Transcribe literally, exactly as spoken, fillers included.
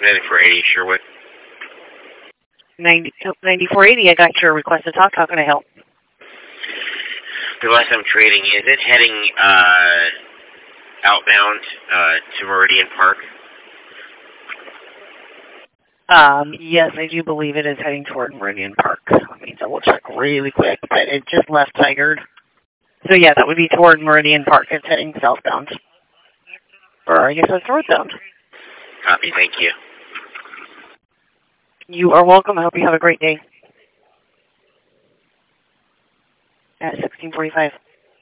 ninety-four eighty Sherwood. ninety, ninety-four eighty, I got your request to talk. How can I help? The last I'm trading, is it heading uh, outbound uh, to Meridian Park? Um, yes, I do believe it is heading toward Meridian Park. Let me double check really quick, but it just left Tigard. So yeah, that would be toward Meridian Park. It's heading southbound. Or I guess it's northbound. Copy, thank you. You are welcome. I hope you have a great day. At sixteen forty-five.